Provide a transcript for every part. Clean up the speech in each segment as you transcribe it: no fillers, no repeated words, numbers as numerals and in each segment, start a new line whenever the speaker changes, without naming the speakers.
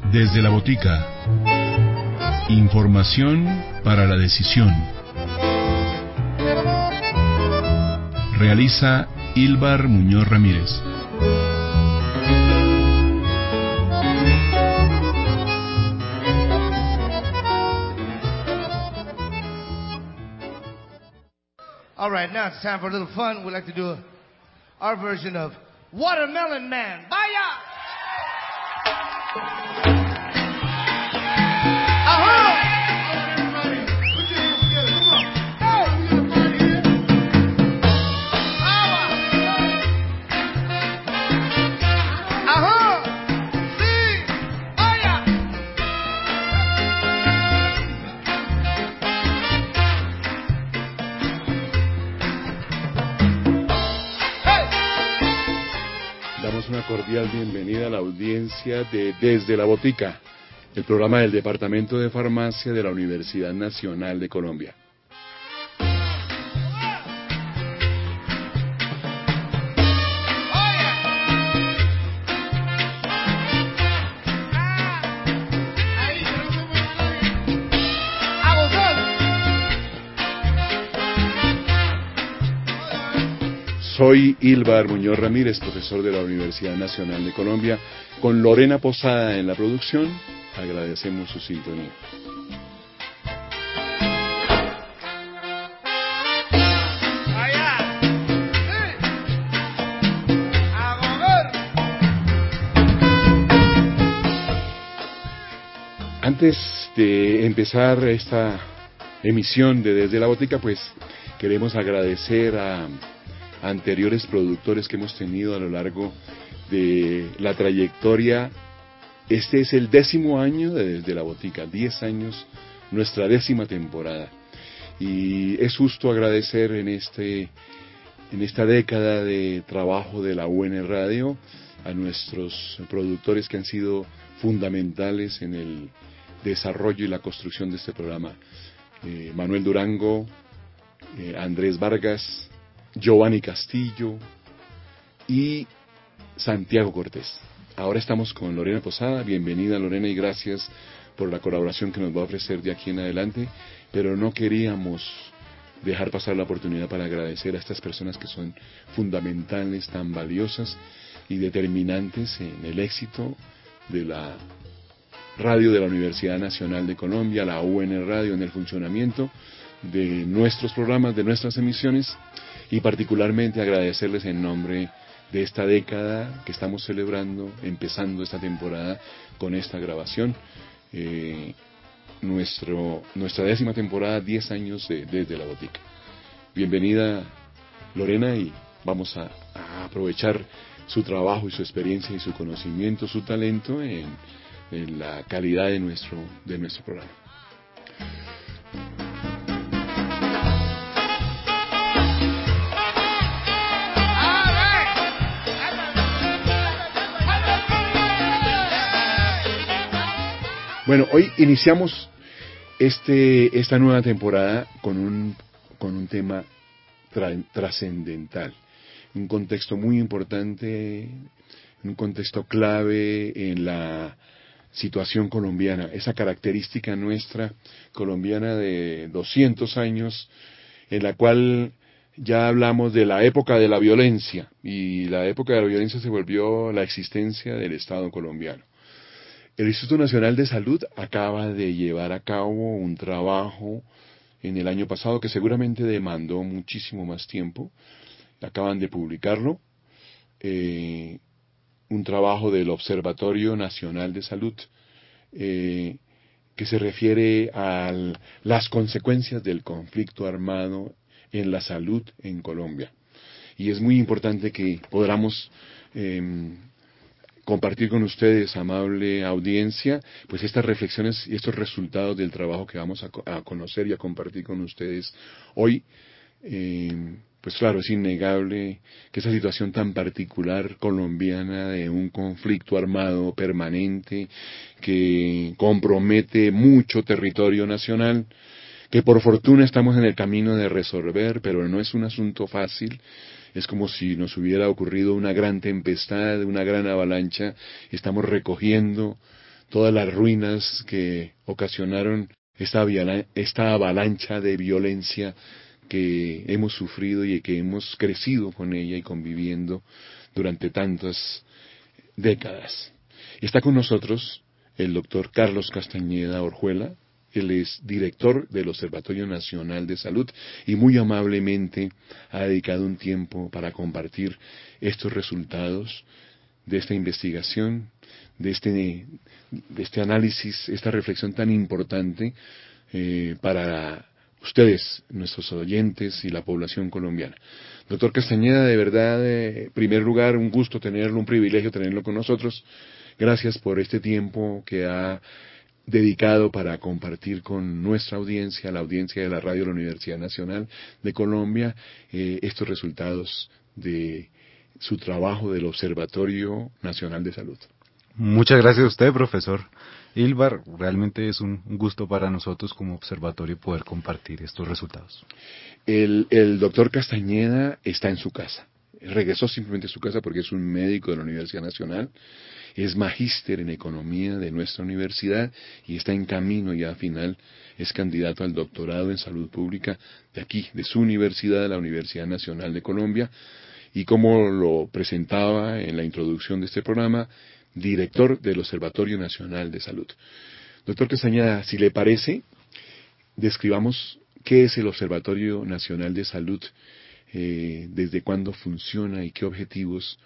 Desde la botica. Información para la decisión. Realiza Ilbar Muñoz Ramírez.
All right, now it's time for a little fun. We'd like to do our version of Watermelon Man. Vaya!
Una cordial bienvenida a la audiencia de Desde la Botica, el programa del Departamento de Farmacia de la Universidad Nacional de Colombia. Soy Ilbar Muñoz Ramírez, profesor de la Universidad Nacional de Colombia, con Lorena Posada en la producción. Agradecemos su sintonía. Antes de empezar esta emisión de Desde la Botica, pues queremos agradecer a anteriores productores que hemos tenido a lo largo de la trayectoria. Este es el 10º año de Desde la Botica, 10 años, nuestra 10ª temporada. Y es justo agradecer en esta década de trabajo de la UN Radio a nuestros productores que han sido fundamentales en el desarrollo y la construcción de este programa. Manuel Durango, Andrés Vargas, Giovanni Castillo y Santiago Cortés. Ahora estamos con Lorena Posada. Bienvenida, Lorena, y gracias por la colaboración que nos va a ofrecer de aquí en adelante, pero no queríamos dejar pasar la oportunidad para agradecer a estas personas que son fundamentales, tan valiosas y determinantes en el éxito de la radio de la Universidad Nacional de Colombia, la UN Radio, en el funcionamiento de nuestros programas, de nuestras emisiones, y particularmente agradecerles en nombre de esta década que estamos celebrando, empezando esta temporada con esta grabación, nuestra 10ª temporada, 10 años Desde la Botica. Bienvenida, Lorena, y vamos a aprovechar su trabajo y su experiencia y su conocimiento, su talento en la calidad de nuestro programa. Bueno, hoy iniciamos esta nueva temporada con un tema trascendental, un contexto muy importante, un contexto clave en la situación colombiana, esa característica nuestra colombiana de 200 años, en la cual ya hablamos de la época de la violencia, y la época de la violencia se volvió la existencia del Estado colombiano. El Instituto Nacional de Salud acaba de llevar a cabo un trabajo en el año pasado que seguramente demandó muchísimo más tiempo. Acaban de publicarlo, un trabajo del Observatorio Nacional de Salud que se refiere a las consecuencias del conflicto armado en la salud en Colombia. Y es muy importante que podamos compartir con ustedes, amable audiencia, pues estas reflexiones y estos resultados del trabajo que vamos a conocer y a compartir con ustedes hoy. Pues claro, es innegable que esa situación tan particular colombiana de un conflicto armado permanente que compromete mucho territorio nacional, que por fortuna estamos en el camino de resolver, pero no es un asunto fácil. Es como si nos hubiera ocurrido una gran tempestad, una gran avalancha. Estamos recogiendo todas las ruinas que ocasionaron esta avalancha de violencia que hemos sufrido y que hemos crecido con ella y conviviendo durante tantas décadas. Está con nosotros el doctor Carlos Castañeda Orjuela. Él es director del Observatorio Nacional de Salud y muy amablemente ha dedicado un tiempo para compartir estos resultados de esta investigación, de este análisis, esta reflexión tan importante para ustedes, nuestros oyentes y la población colombiana. Doctor Castañeda, de verdad, en primer lugar, un gusto tenerlo, un privilegio tenerlo con nosotros. Gracias por este tiempo que ha dedicado para compartir con nuestra audiencia, la audiencia de la radio de la Universidad Nacional de Colombia, estos resultados de su trabajo del Observatorio Nacional de Salud.
Muchas gracias a usted, profesor Ilbar. Realmente es un gusto para nosotros como observatorio poder compartir estos resultados.
El doctor Castañeda está en su casa. Regresó simplemente a su casa porque es un médico de la Universidad Nacional. Es magíster en economía de nuestra universidad y está en camino ya final, es candidato al doctorado en salud pública de aquí, de su universidad, la Universidad Nacional de Colombia, y como lo presentaba en la introducción de este programa, director del Observatorio Nacional de Salud. Doctor Castañeda, si le parece, describamos qué es el Observatorio Nacional de Salud, desde cuándo funciona y qué objetivos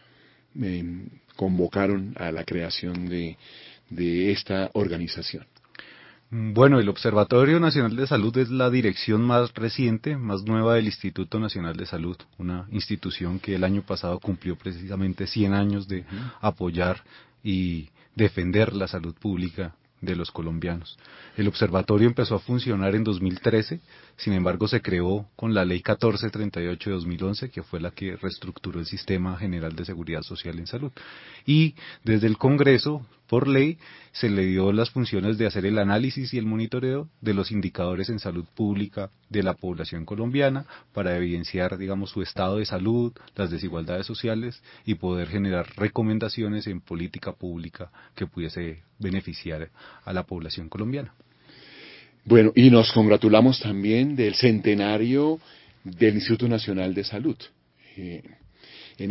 convocaron a la creación de esta organización.
Bueno, el Observatorio Nacional de Salud es la dirección más reciente, más nueva del Instituto Nacional de Salud, una institución que el año pasado cumplió precisamente 100 años de apoyar y defender la salud pública de los colombianos. El observatorio empezó a funcionar en 2013, sin embargo se creó con la Ley 1438 de 2011, que fue la que reestructuró el Sistema General de Seguridad Social en Salud. Y desde el Congreso, por ley, se le dio las funciones de hacer el análisis y el monitoreo de los indicadores en salud pública de la población colombiana para evidenciar, digamos, su estado de salud, las desigualdades sociales y poder generar recomendaciones en política pública que pudiese beneficiar a la población colombiana.
Bueno, y nos congratulamos también del centenario del Instituto Nacional de Salud. En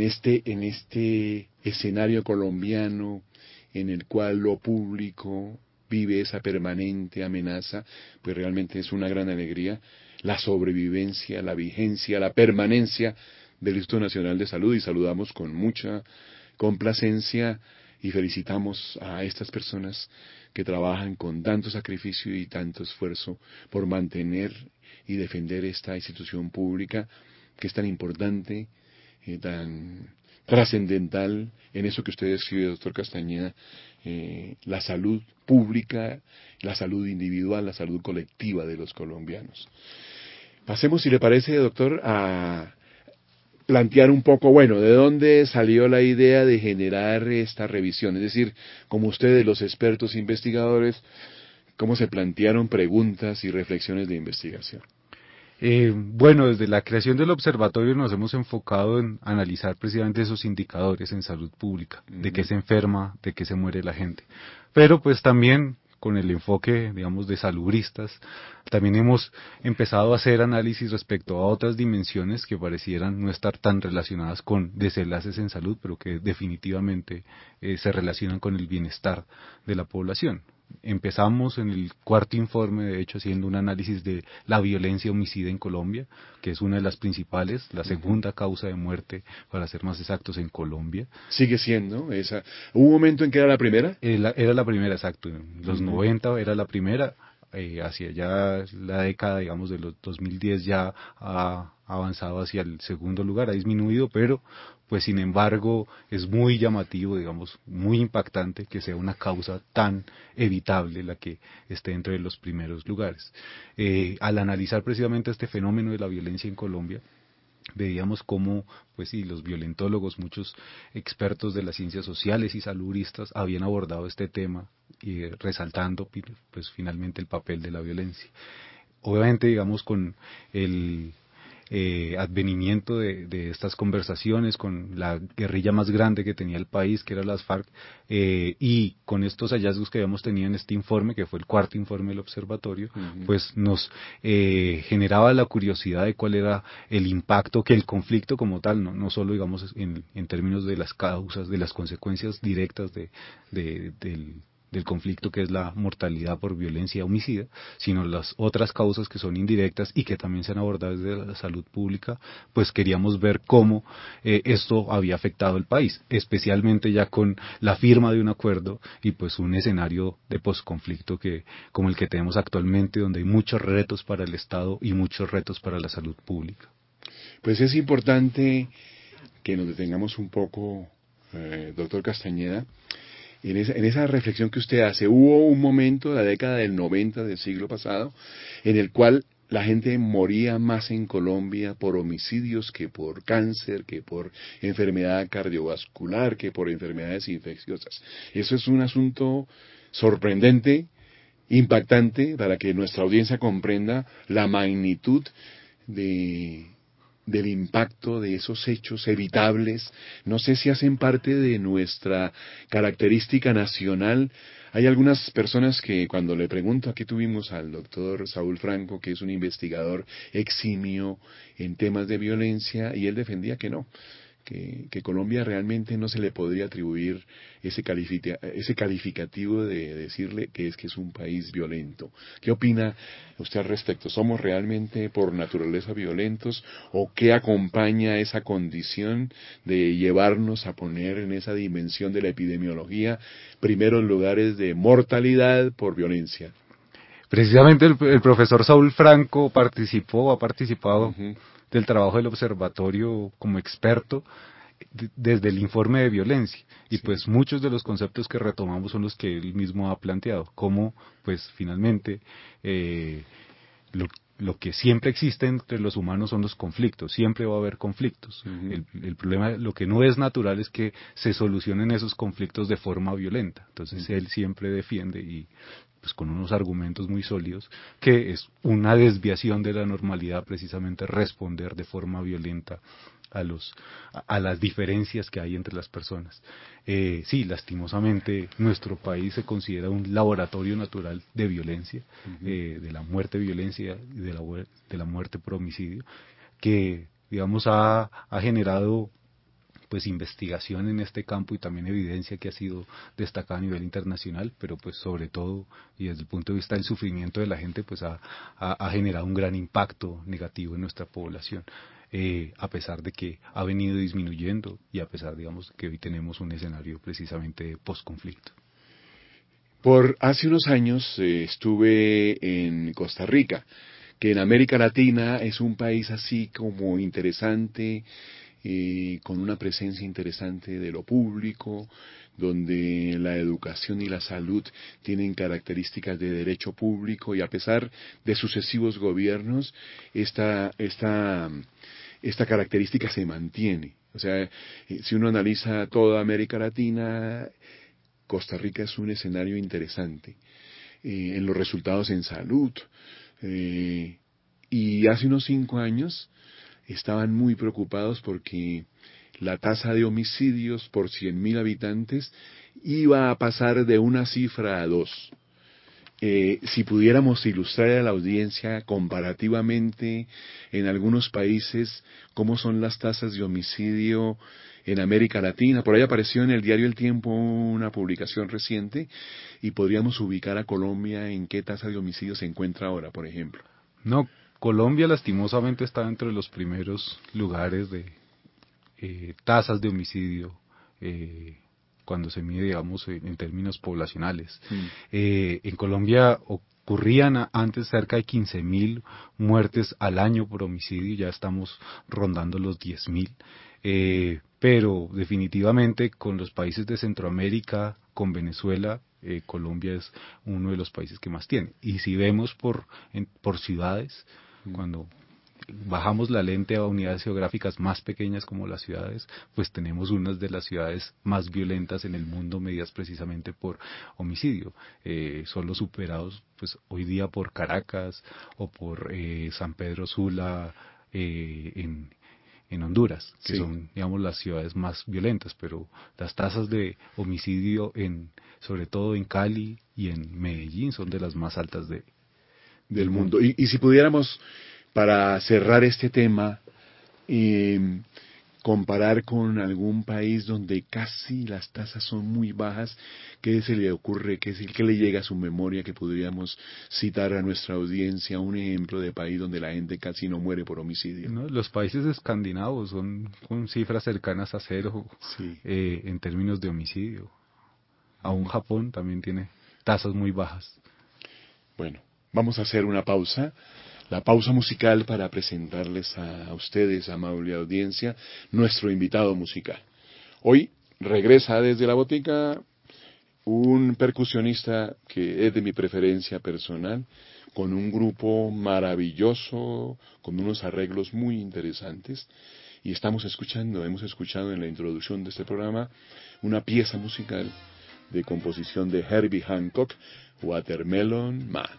este escenario colombiano en el cual lo público vive esa permanente amenaza, pues realmente es una gran alegría la sobrevivencia, la vigencia, la permanencia del Instituto Nacional de Salud, y saludamos con mucha complacencia y felicitamos a estas personas que trabajan con tanto sacrificio y tanto esfuerzo por mantener y defender esta institución pública que es tan importante, tan trascendental en eso que usted describe, doctor Castañeda, la salud pública, la salud individual, la salud colectiva de los colombianos. Pasemos, si le parece, doctor, a plantear un poco, bueno, de dónde salió la idea de generar esta revisión, es decir, como ustedes, los expertos investigadores, cómo se plantearon preguntas y reflexiones de investigación.
Bueno, desde la creación del observatorio nos hemos enfocado en analizar precisamente esos indicadores en salud pública, de qué se enferma, de qué se muere la gente. Pero pues también con el enfoque, digamos, de salubristas, también hemos empezado a hacer análisis respecto a otras dimensiones que parecieran no estar tan relacionadas con desenlaces en salud, pero que definitivamente se relacionan con el bienestar de la población. Empezamos en el cuarto informe, de hecho, haciendo un análisis de la violencia homicida en Colombia, que es una de las principales, la segunda causa de muerte, para ser más exactos, en Colombia.
¿Sigue siendo esa? ¿Hubo un momento en que era la primera?
Era la primera, exacto. En los 90 era la primera. Hacia ya la década, digamos, de los 2010 ya ha avanzado hacia el segundo lugar, ha disminuido, pero pues sin embargo es muy llamativo, digamos, muy impactante que sea una causa tan evitable la que esté entre los primeros lugares. Al analizar precisamente este fenómeno de la violencia en Colombia, veíamos cómo, pues sí, los violentólogos, muchos expertos de las ciencias sociales y salubristas habían abordado este tema y resaltando, pues finalmente el papel de la violencia. Obviamente, digamos, con el advenimiento de estas conversaciones con la guerrilla más grande que tenía el país, que era las FARC, y con estos hallazgos que habíamos tenido en este informe, que fue el cuarto informe del observatorio, pues nos generaba la curiosidad de cuál era el impacto que el conflicto como tal, no solo digamos en términos de las causas, de las consecuencias directas del conflicto, que es la mortalidad por violencia homicida, sino las otras causas que son indirectas y que también se han abordado desde la salud pública. Pues queríamos ver cómo esto había afectado el país, especialmente ya con la firma de un acuerdo y pues un escenario de posconflicto como el que tenemos actualmente, donde hay muchos retos para el Estado y muchos retos para la salud pública.
Pues es importante que nos detengamos un poco, doctor Castañeda, en esa reflexión que usted hace. Hubo un momento, la década del 90 del siglo pasado, en el cual la gente moría más en Colombia por homicidios que por cáncer, que por enfermedad cardiovascular, que por enfermedades infecciosas. Eso es un asunto sorprendente, impactante, para que nuestra audiencia comprenda la magnitud del impacto de esos hechos evitables. No sé si hacen parte de nuestra característica nacional. Hay algunas personas que cuando le pregunto, aquí tuvimos al doctor Saúl Franco, que es un investigador eximio en temas de violencia, y él defendía que no, que Colombia realmente no se le podría atribuir ese calificativo de decirle que es un país violento. ¿Qué opina usted al respecto? ¿Somos realmente por naturaleza violentos o qué acompaña esa condición de llevarnos a poner en esa dimensión de la epidemiología primeros lugares de mortalidad por violencia?
Precisamente el profesor Saúl Franco ha participado del trabajo del observatorio como experto desde el informe de violencia, y pues muchos de los conceptos que retomamos son los que él mismo ha planteado, como pues finalmente lo que siempre existe entre los humanos son los conflictos, siempre va a haber conflictos. El problema, lo que no es natural es que se solucionen esos conflictos de forma violenta. Entonces él siempre defiende, y pues con unos argumentos muy sólidos, que es una desviación de la normalidad precisamente responder de forma violenta a las diferencias que hay entre las personas. Sí, lastimosamente nuestro país se considera un laboratorio natural de violencia, de la muerte violencia y de la muerte por homicidio, que digamos ha generado pues investigación en este campo y también evidencia que ha sido destacada a nivel internacional, pero pues sobre todo y desde el punto de vista del sufrimiento de la gente, pues ha generado un gran impacto negativo en nuestra población, a pesar de que ha venido disminuyendo y a pesar, digamos, que hoy tenemos un escenario precisamente post-conflicto.
Por hace unos años estuve en Costa Rica, que en América Latina es un país así como interesante, con una presencia interesante de lo público, donde la educación y la salud tienen características de derecho público, y a pesar de sucesivos gobiernos, esta característica se mantiene. O sea, si uno analiza toda América Latina, Costa Rica es un escenario interesante en los resultados en salud. Y hace unos 5 años estaban muy preocupados porque la tasa de homicidios por 100.000 habitantes iba a pasar de una cifra a 2. Si pudiéramos ilustrar a la audiencia comparativamente en algunos países cómo son las tasas de homicidio en América Latina. Por ahí apareció en el diario El Tiempo una publicación reciente, y podríamos ubicar a Colombia en qué tasa de homicidio se encuentra ahora, por ejemplo.
No, Colombia lastimosamente está entre los primeros lugares de tasas de homicidio cuando se mide, digamos, en términos poblacionales. En Colombia ocurrían antes cerca de 15.000 muertes al año por homicidio, ya estamos rondando los 10.000, pero definitivamente con los países de Centroamérica, con Venezuela, Colombia es uno de los países que más tiene. Y si vemos por ciudades, cuando bajamos la lente a unidades geográficas más pequeñas como las ciudades, pues tenemos unas de las ciudades más violentas en el mundo, medidas precisamente por homicidio, solo superados pues hoy día por Caracas o por San Pedro Sula, en Honduras, que
Sí.
son, digamos, las ciudades más violentas, pero las tasas de homicidio sobre todo en Cali y en Medellín son de las más altas
del mundo. Y si pudiéramos, para cerrar este tema, comparar con algún país donde casi las tasas son muy bajas, ¿qué se le ocurre, qué le llega a su memoria que podríamos citar a nuestra audiencia un ejemplo de país donde la gente casi no muere por homicidio?
¿No? Los países escandinavos son con cifras cercanas a cero
Sí.
en términos de homicidio. Aún Japón también tiene tasas muy bajas.
Bueno, vamos a hacer una pausa. La pausa musical para presentarles a ustedes, amable audiencia, nuestro invitado musical. Hoy regresa desde la botica un percusionista que es de mi preferencia personal, con un grupo maravilloso, con unos arreglos muy interesantes. Y hemos escuchado en la introducción de este programa una pieza musical de composición de Herbie Hancock, Watermelon Man.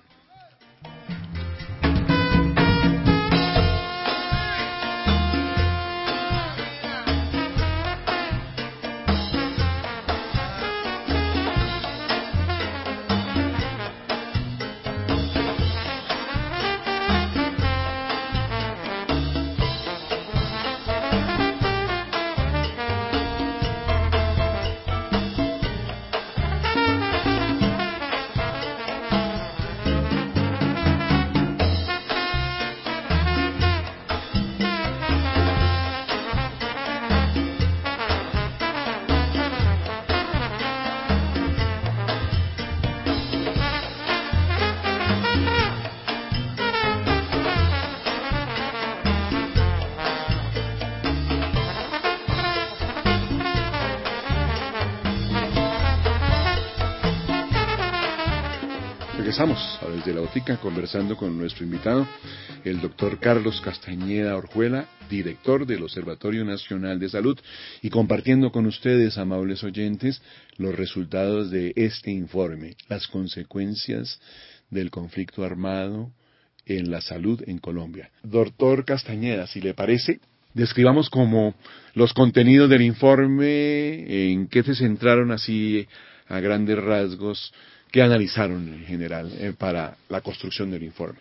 Regresamos a Desde la Botica conversando con nuestro invitado, el doctor Carlos Castañeda Orjuela, director del Observatorio Nacional de Salud, y compartiendo con ustedes, amables oyentes, los resultados de este informe, las consecuencias del conflicto armado en la salud en Colombia. Doctor Castañeda, si le parece, describamos como los contenidos del informe, en qué se centraron así a grandes rasgos, qué analizaron en general para la construcción del informe.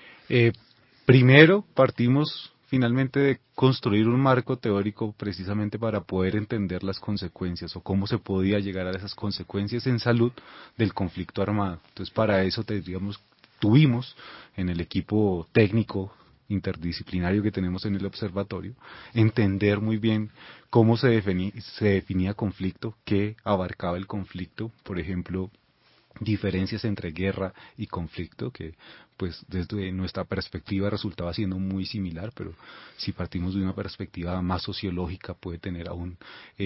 Primero partimos finalmente de construir un marco teórico precisamente para poder entender las consecuencias o cómo se podía llegar a esas consecuencias en salud del conflicto armado. Entonces para eso tuvimos en el equipo técnico interdisciplinario que tenemos en el observatorio, entender muy bien cómo se definía conflicto, qué abarcaba el conflicto, por ejemplo, diferencias entre guerra y conflicto, que pues desde nuestra perspectiva resultaba siendo muy similar, pero si partimos de una perspectiva más sociológica puede tener aún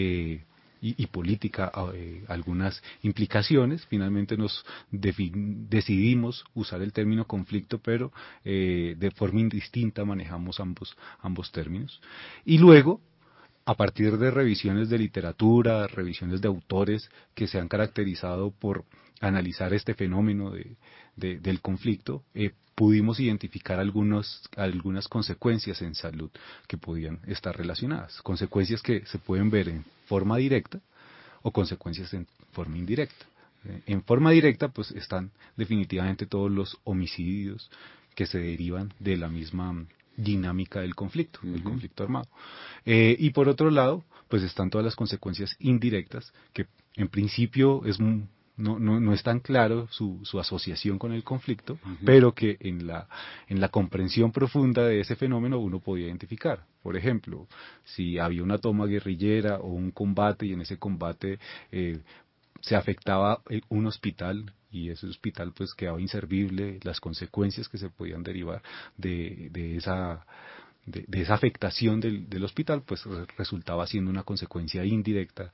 y política algunas implicaciones. Finalmente nos decidimos usar el término conflicto, pero de forma indistinta manejamos ambos términos. Y luego, a partir de revisiones de literatura, revisiones de autores que se han caracterizado por analizar este fenómeno del conflicto, pudimos identificar algunas consecuencias en salud que podían estar relacionadas. Consecuencias que se pueden ver en forma directa o consecuencias en forma indirecta. En forma directa, pues están definitivamente todos los homicidios que se derivan de la misma dinámica del conflicto, del conflicto armado. Y por otro lado, pues están todas las consecuencias indirectas, que en principio no es tan claro su asociación con el conflicto, pero que en la comprensión profunda de ese fenómeno uno podía identificar. Por ejemplo, si había una toma guerrillera o un combate y en ese combate se afectaba un hospital y ese hospital pues quedaba inservible, las consecuencias que se podían derivar de esa afectación del hospital, pues resultaba siendo una consecuencia indirecta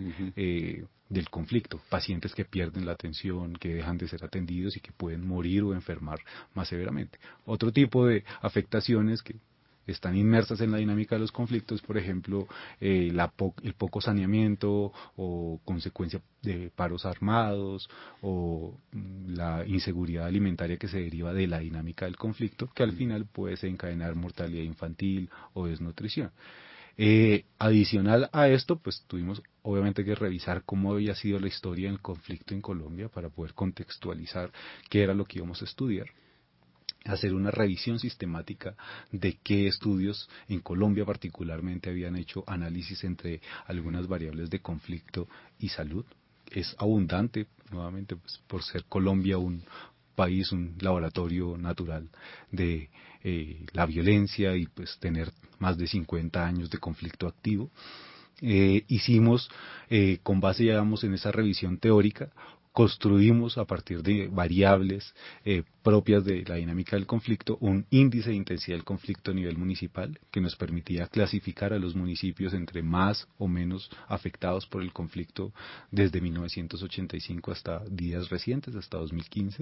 del conflicto. Pacientes que pierden la atención, que dejan de ser atendidos y que pueden morir o enfermar más severamente. Otro tipo de afectaciones que están inmersas en la dinámica de los conflictos, por ejemplo, el poco saneamiento o consecuencia de paros armados o la inseguridad alimentaria que se deriva de la dinámica del conflicto, que al final puede desencadenar mortalidad infantil o desnutrición. Adicional a esto, pues tuvimos obviamente que revisar cómo había sido la historia del conflicto en Colombia para poder contextualizar qué era lo que íbamos a estudiar, hacer una revisión sistemática de qué estudios en Colombia particularmente habían hecho análisis entre algunas variables de conflicto y salud. Es abundante, nuevamente, pues, por ser Colombia un país, un laboratorio natural de la violencia y pues tener más de 50 años de conflicto activo. Hicimos, con base, digamos, en esa revisión teórica, construimos a partir de variables propias de la dinámica del conflicto un índice de intensidad del conflicto a nivel municipal que nos permitía clasificar a los municipios entre más o menos afectados por el conflicto desde 1985 hasta días recientes, hasta 2015.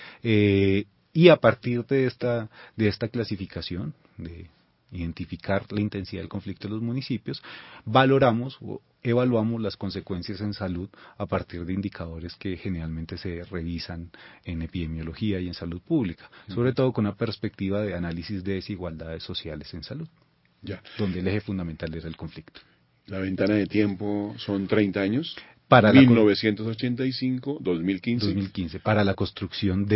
Y a partir de esta clasificación, de identificar la intensidad del conflicto en los municipios, valoramos o evaluamos las consecuencias en salud a partir de indicadores que generalmente se revisan en epidemiología y en salud pública, sobre todo con una perspectiva de análisis de desigualdades sociales en salud, donde el eje fundamental era el conflicto.
La ventana de tiempo son 30 años,
para
1985, 2015.
2015, para la construcción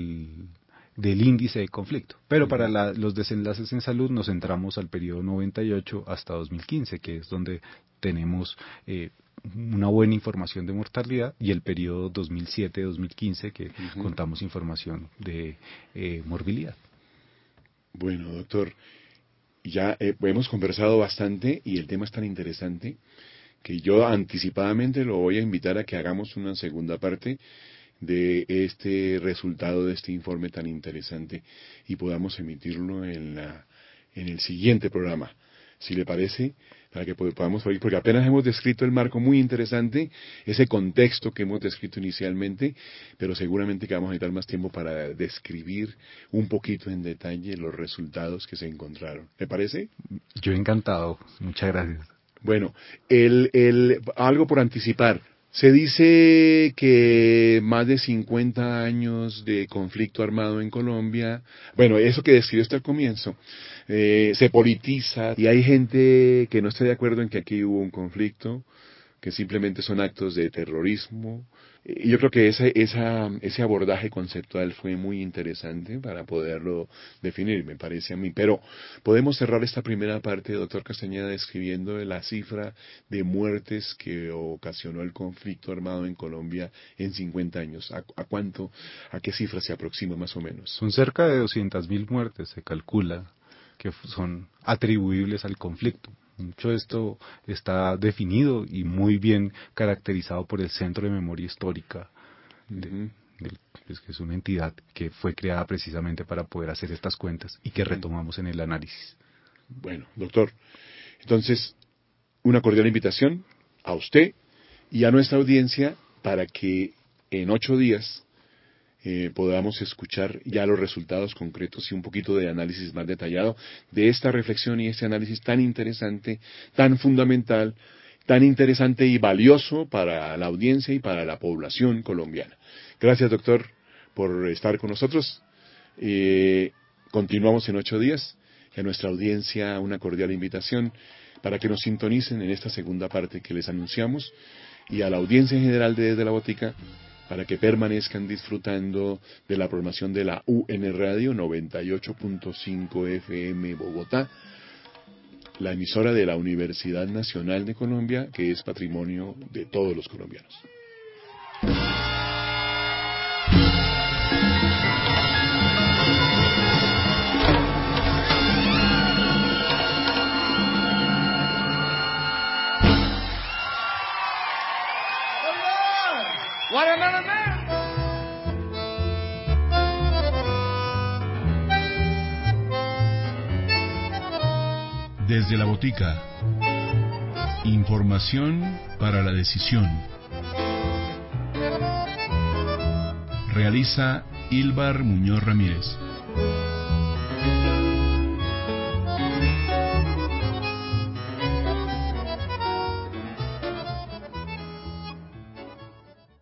del índice de conflicto. Pero para los desenlaces en salud nos centramos al periodo 98 hasta 2015, que es donde tenemos una buena información de mortalidad, y el periodo 2007-2015, que contamos información de morbilidad.
Bueno, doctor, ya hemos conversado bastante y el tema es tan interesante que yo anticipadamente lo voy a invitar a que hagamos una segunda parte de este resultado de este informe tan interesante y podamos emitirlo en el siguiente programa, si le parece, para que podamos oír, porque apenas hemos descrito el marco muy interesante, ese contexto que hemos descrito inicialmente, pero seguramente que vamos a necesitar más tiempo para describir un poquito en detalle los resultados que se encontraron. ¿Le parece?
Yo encantado, muchas gracias.
Bueno, algo por anticipar. Se dice que más de 50 años de conflicto armado en Colombia, bueno, eso que describió hasta el comienzo, se politiza y hay gente que no está de acuerdo en que aquí hubo un conflicto, que simplemente son actos de terrorismo. Y yo creo que ese abordaje conceptual fue muy interesante para poderlo definir, me parece a mí. Pero podemos cerrar esta primera parte, doctor Castañeda, describiendo la cifra de muertes que ocasionó el conflicto armado en Colombia en 50 años. ¿A qué cifra se aproxima más o menos?
Son cerca de 200.000 muertes, se calcula, que son atribuibles al conflicto. Mucho de esto está definido y muy bien caracterizado por el Centro de Memoria Histórica, que es una entidad que fue creada precisamente para poder hacer estas cuentas y que retomamos en el análisis.
Bueno, doctor, entonces, una cordial invitación a usted y a nuestra audiencia para que en 8 días podamos escuchar ya los resultados concretos y un poquito de análisis más detallado de esta reflexión y este análisis tan interesante, tan fundamental, tan interesante y valioso para la audiencia y para la población colombiana. Gracias, doctor, por estar con nosotros. Continuamos en 8 días y a nuestra audiencia una cordial invitación para que nos sintonicen en esta segunda parte que les anunciamos, y a la audiencia en general de Desde la Botica, para que permanezcan disfrutando de la programación de la UN Radio 98.5 FM Bogotá, la emisora de la Universidad Nacional de Colombia, que es patrimonio de todos los colombianos.
Watermelon Man.
Desde la Botica. Información para la decisión. Realiza Ilbar Muñoz Ramírez.